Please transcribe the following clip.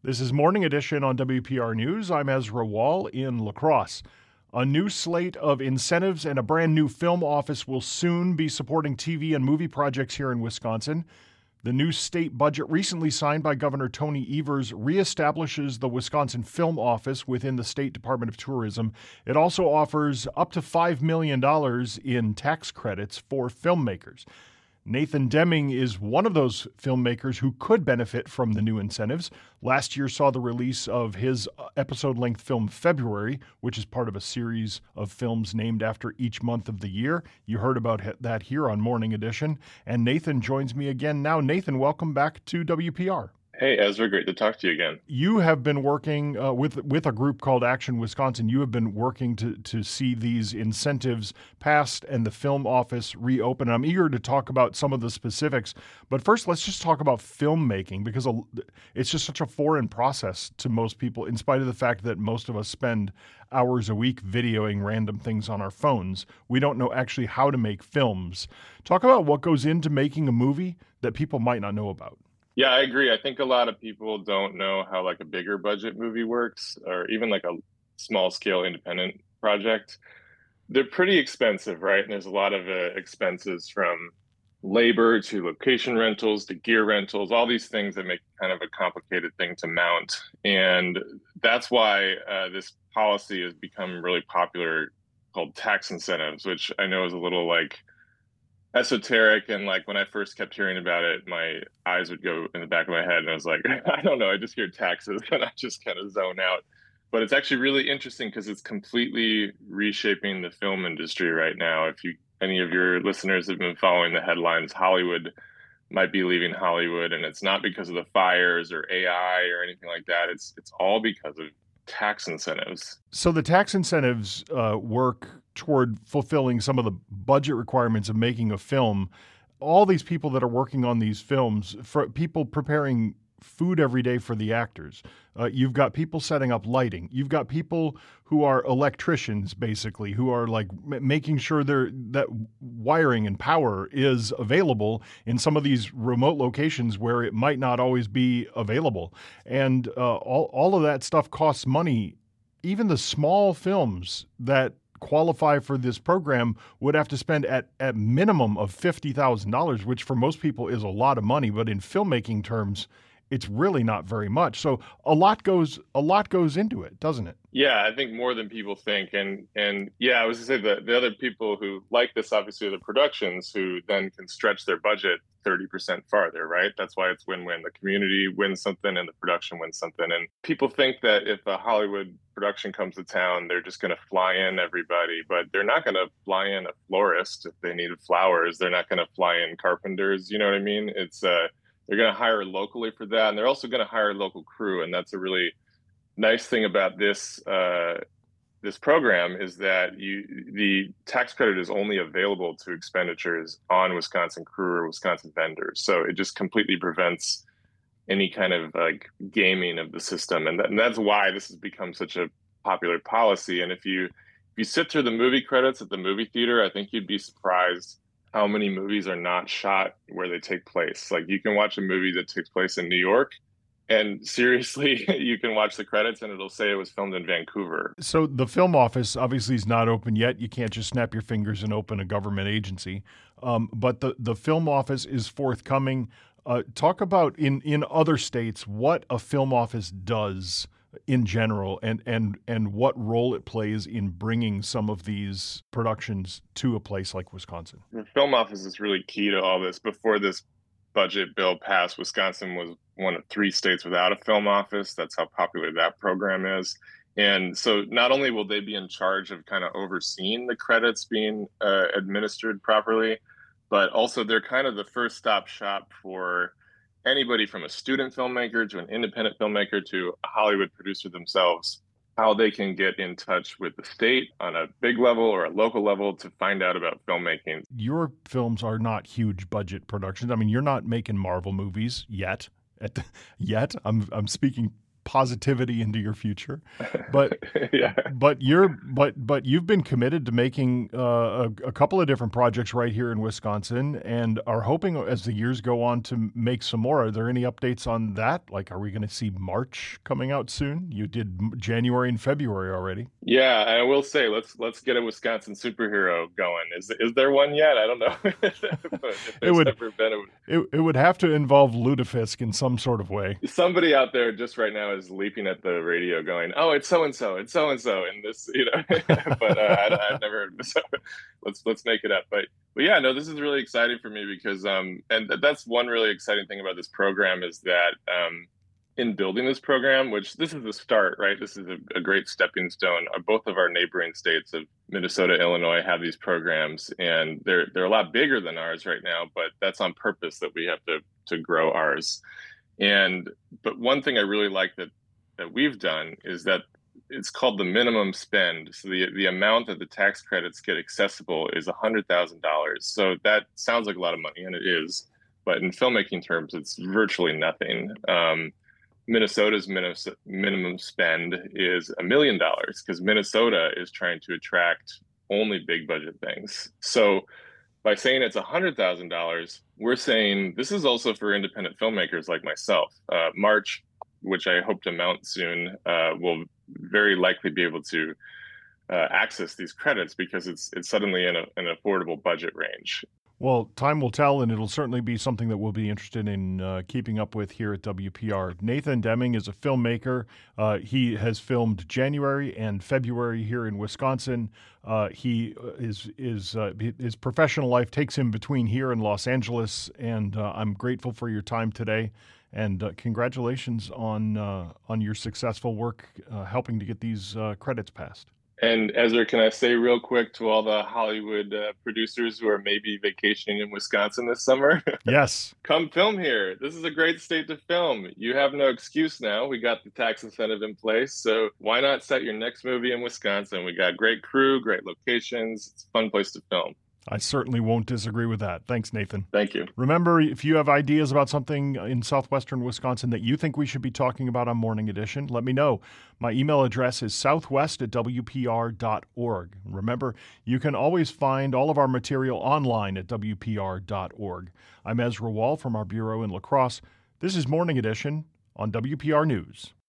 This is Morning Edition on WPR News. I'm Ezra Wall in La Crosse. A new slate of incentives and a brand new film office will soon be supporting TV and movie projects here in Wisconsin. The new state budget recently signed by Governor Tony Evers reestablishes the Wisconsin Film Office within the State Department of Tourism. It also offers up to $5 million in tax credits for filmmakers. Nathan Deming is one of those filmmakers who could benefit from the new incentives. Last year saw the release of his episode-length film February, which is part of a series of films named after each month of the year. You heard about that here on Morning Edition. And Nathan joins me again now. Nathan, welcome back to WPR. Hey, Ezra, great to talk to you again. You have been working with a group called Action Wisconsin. You have been working to see these incentives passed and the film office reopen. I'm eager to talk about some of the specifics. But first, let's just talk about filmmaking, because it's just such a foreign process to most people, in spite of the fact that most of us spend hours a week videoing random things on our phones. We don't know actually how to make films. Talk about what goes into making a movie that people might not know about. Yeah, I agree. I think a lot of people don't know how like a bigger budget movie works, or even like a small scale independent project. They're pretty expensive, right? And there's a lot of expenses, from labor to location rentals to gear rentals, all these things that make kind of a complicated thing to mount. And that's why this policy has become really popular, called tax incentives, which I know is a little like esoteric, and like when I first kept hearing about it, my eyes would go in the back of my head and I was like, I don't know, I just hear taxes and I just kind of zone out. But it's actually really interesting because it's completely reshaping the film industry right now. If any of your listeners have been following the headlines, Hollywood might be leaving Hollywood, and it's not because of the fires or AI or anything like that. It's all because of tax incentives. So the tax incentives work toward fulfilling some of the budget requirements of making a film. All these people that are working on these films, for people preparing food every day for the actors. You've got people setting up lighting. You've got people who are electricians, basically, who are like making sure that wiring and power is available in some of these remote locations where it might not always be available. And all of that stuff costs money. Even the small films that qualify for this program would have to spend at minimum of $50,000, which for most people is a lot of money, but in filmmaking terms, it's really not very much. So a lot goes into it, doesn't it? Yeah, I think more than people think. And yeah, I was gonna say the other people who like this obviously are the productions, who then can stretch their budget 30% farther, right? That's why it's win-win. The community wins something and the production wins something. And people think that if a Hollywood production comes to town, they're just going to fly in everybody, but they're not going to fly in a florist if they needed flowers. They're not going to fly in carpenters. You know what I mean? It's they're going to hire locally for that. And they're also going to hire a local crew. And that's a really nice thing about this this program, is that the tax credit is only available to expenditures on Wisconsin crew or Wisconsin vendors. So it just completely prevents any kind of like gaming of the system. And that's why this has become such a popular policy. And if you sit through the movie credits at the movie theater, I think you'd be surprised how many movies are not shot where they take place. Like, you can watch a movie that takes place in New York, and seriously, you can watch the credits and it'll say it was filmed in Vancouver. So the film office obviously is not open yet. You can't just snap your fingers and open a government agency. But the film office is forthcoming. Talk about in other states what a film office does in general, and what role it plays in bringing some of these productions to a place like Wisconsin. The film office is really key to all this. Before this budget bill passed, Wisconsin was one of 3 states without a film office. That's how popular that program is. And so not only will they be in charge of kind of overseeing the credits being administered properly, but also they're kind of the first stop shop for anybody from a student filmmaker to an independent filmmaker to a Hollywood producer themselves, how they can get in touch with the state on a big level or a local level to find out about filmmaking. Your films are not huge budget productions. I mean, you're not making Marvel movies yet. I'm speaking positivity into your future. But yeah. but you've been committed to making a couple of different projects right here in Wisconsin, and are hoping as the years go on to make some more. Are there any updates on that? Like, are we going to see March coming out soon? You did January and February already. Yeah, I will say let's get a Wisconsin superhero going. Is there one yet? I don't know. But if there's ever been it would have to involve Ludafisk in some sort of way. Somebody out there just right now is leaping at the radio going, "Oh, it's so and so, it's so and so," and this, but I've never heard of this. So let's make it up. But yeah, no, this is really exciting for me because and that's one really exciting thing about this program is that in building this program, which this is the start, right? This is a great stepping stone. Both of our neighboring states of Minnesota, Illinois have these programs, and they're a lot bigger than ours right now. But that's on purpose that we have to grow ours. But one thing I really like that we've done is that it's called the minimum spend. So the amount that the tax credits get accessible is $100,000. So that sounds like a lot of money, and it is. But in filmmaking terms, it's virtually nothing. Minnesota's minimum spend is $1 million because Minnesota is trying to attract only big budget things. So by saying it's $100,000, we're saying this is also for independent filmmakers like myself. March, which I hope to mount soon, will very likely be able to access these credits because it's suddenly in an affordable budget range. Well, time will tell, and it'll certainly be something that we'll be interested in keeping up with here at WPR. Nathan Deming is a filmmaker. He has filmed January and February here in Wisconsin. His professional life takes him between here and Los Angeles, and I'm grateful for your time today. And congratulations on your successful work helping to get these credits passed. And Ezra, can I say real quick to all the Hollywood producers who are maybe vacationing in Wisconsin this summer? Yes. Come film here. This is a great state to film. You have no excuse now. We got the tax incentive in place. So why not set your next movie in Wisconsin? We got great crew, great locations. It's a fun place to film. I certainly won't disagree with that. Thanks, Nathan. Thank you. Remember, if you have ideas about something in southwestern Wisconsin that you think we should be talking about on Morning Edition, let me know. My email address is southwest@wpr.org. Remember, you can always find all of our material online at wpr.org. I'm Ezra Wall from our bureau in La Crosse. This is Morning Edition on WPR News.